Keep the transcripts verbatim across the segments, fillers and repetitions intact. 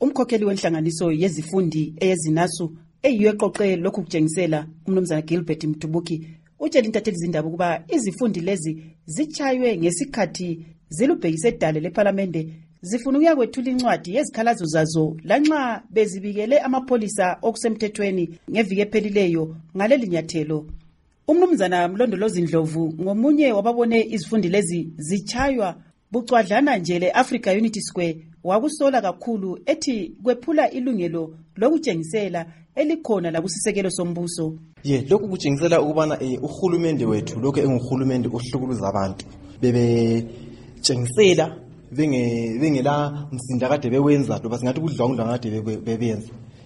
Umkhokheli wenhlanganiso yezifundi eyezinasu eyiyo eqoqe lokhu kutshengisela umnumzana Gilbert Mtubuki utshela intatheli zindaba ukuba izifundi lezi zichaywe ngesikhathi zilubhekise edale leParlamente zifuna ukuya kwethula incwadi yezikhalazo zazo lanxa bezibikele amapolisa okusemthethweni ngeviki ephelileyo ngaleli nyathelo. Umnumzana Mlondolozi Ndlovu ngomunye wababone izifundi lezi zichaywa bucwadlana nje le-Africa Unity Square wakusola kakhulu ethi kwephula ilungelo lokutshengisela elikhona lakusisekelo sombuso. Ye lokhu kutshengisela ukubana eh, uhulumende wethu lokho enguhulumende ohlukuluza abantu bebe tshengisela benge bengela msinda kade bewenza loba singathi kudlawundla kade bebenza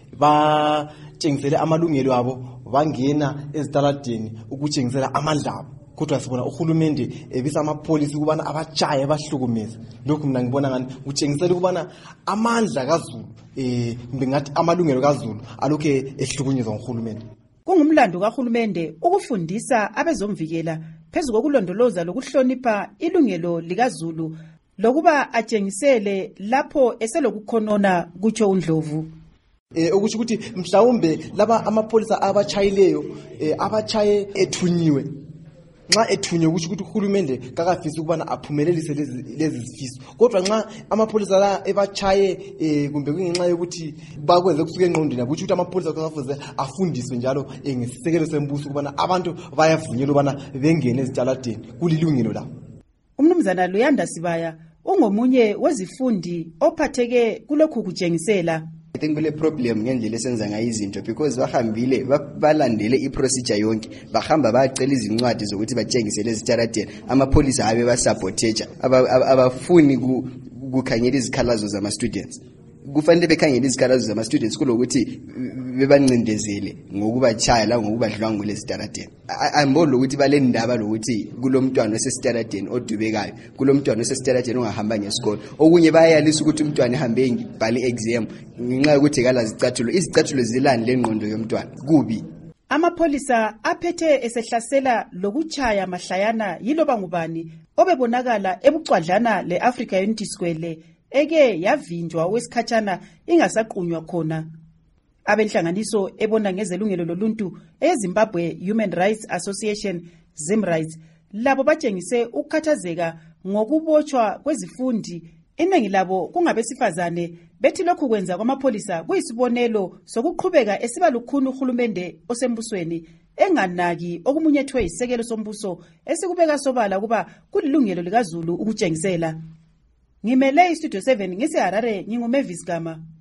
ba tshengisele amalungelo abo bangena ezitaladeni ukutshengisela amandla abo. Kodwa sibona uhulumende ebisa amapolisi kubana abatshaye abahlukumeza. Lokhu mina ngibona ngani utshengisela ukubana amandla kaZulu eh ngathi amalungelo kaZulu alokhe ehlukunyezwa nguhulumende. Kungumlando kaHulumende ukufundisa abezomvikela phezulu kokulondoloza lokuhlonipha ilungelo likaZulu lokuba atshengisele lapho eselokukhonona kutsho uNdlovu. Eh ukuthi ukuthi mhlawumbe laba amapolisa abachayileyo eh abachaye ethunyiwe nxa ethunywe ukuthi ukuthi uhulumende kakafisi ukubana aphumelelise lezi lezi zifiso. Kodwa nxa amapolisa la ebachaye eh kumbe kungenxa yokuthi bakwenze kusuka enqondweni ukuthi ukuthi amapolisa akafuze afundiswe njalo ngesisekelo sembuso ukubana abantu bayavunyelwa ukubana bengene ezitaladeni kulilungelo la. Umnumzana Luyanda Sibaya ungomunye wezifundi ophatheke kulokhu kutshengisela. I think kule problem ngendlela esenza ngayo izinto because bahambile balandele iprocedure yonke bahamba bayacela izincwadi zokuthi batshengisele ezitaradeni amapolisa abe basabotage abafuni ukukhangela izikhalazo zama students. Kufanele bekhangela izikhalazo zama students kulokuthi bebancindezele ngokubachaya la ngokubadlwangula ezitaradeni. Ayimbola ukuthi balendaba lokuthi kulomntwana osesitaradeni odubekayo kulomntwana osesitaradeni ongahamba ngesikole okunye bayalisa ukuthi umntwana ehambe ngibhali exam ngenxa yokuthi kala zicathulo izicathulo zilani lengqondo yomntwana kubi. Amapolisa aphethe esehlasela lokuchaya mahlayana yiloba ngubani obebonakala ebucwadlana le-Africa Unity Square eke yavinjwa wesikhatshana ingasaqunywa khona. Abenhlanganiso ebona ngezelungelo loluntu eZimbabwe Human Rights Association Zimrights labo batshengise ukukhathazeka ngokubotshwa kwezifundi iningi labo kungabesifazane bethi lokhu kwenza kwamapolisa kuyisibonelo sokuqhubeka esiba lukhuni uhulumende osembusweni enganaki okumunyethwe isekelo sombuso esikubeka sobala kuba kulilungelo likaZulu ukutshengisela. Ngimele iStudio seven ngise Harare nginguMavis Gama.